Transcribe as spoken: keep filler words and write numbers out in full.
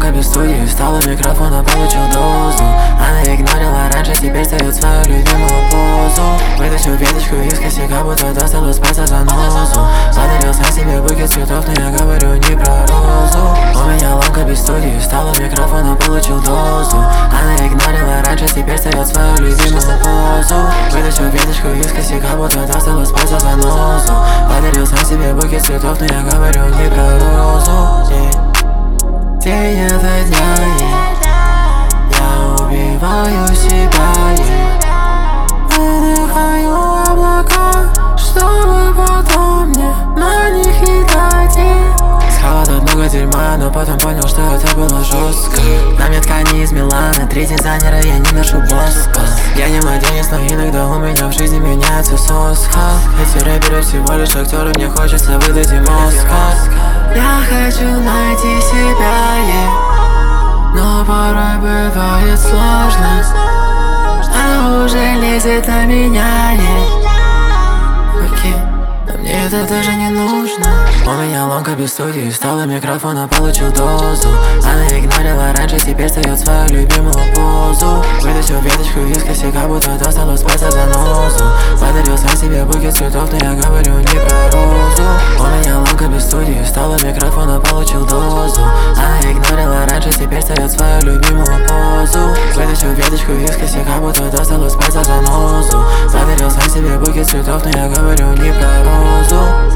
ломка без студии, встал у микрофона, получил дозу. Она игнорила раньше, теперь ставит свою любимую позу. Вытащил веточку из косяка, будто достал из пальца занозу. Подарил сам себе букет цветов, но я говорю не про розу. У меня ломка без студии, встал у микрофона, получил дозу. Она игнорила раньше, теперь ставит свою любимую позу. Вытащил веточку из косяка, будто достал из пальца занозу. Подарил сам себе букет цветов, но я говорю не про розу. yeah. День это дня, yeah. Я убиваю себя, yeah. Выдыхаю облака, чтобы потом мне на них летать, yeah. Схавал тут много дерьма, но потом понял, что это было жестко. На мне ткани из Милана, три дизайнера, я не ношу Боско. Я не младенец, но иногда у меня в жизни меняется соска. Эти рэперы всего лишь актеры, мне хочется выдать им Оскар. Я хочу найти себя, yeah. Но порой бывает сложно. Она уже лезет на меня, yeah. Окей, но мне это даже не нужно. У меня ломка без студии, встал у микрофона, получил дозу. Она игнорила раньше, теперь ставит свою любимую позу. Вытащил веточку из косяка, будто достал из пальца занозу. Подарил сам себе букет цветов, но я говорю не про розу. У меня ломка без студии, встал у микрофона, получил дозу. Она игнорила раньше, теперь ставит свою любимую позу. Вытащил веточку из косяка, будто достал из пальца занозу. Подарил сам себе букет цветов, но я говорю не про розу.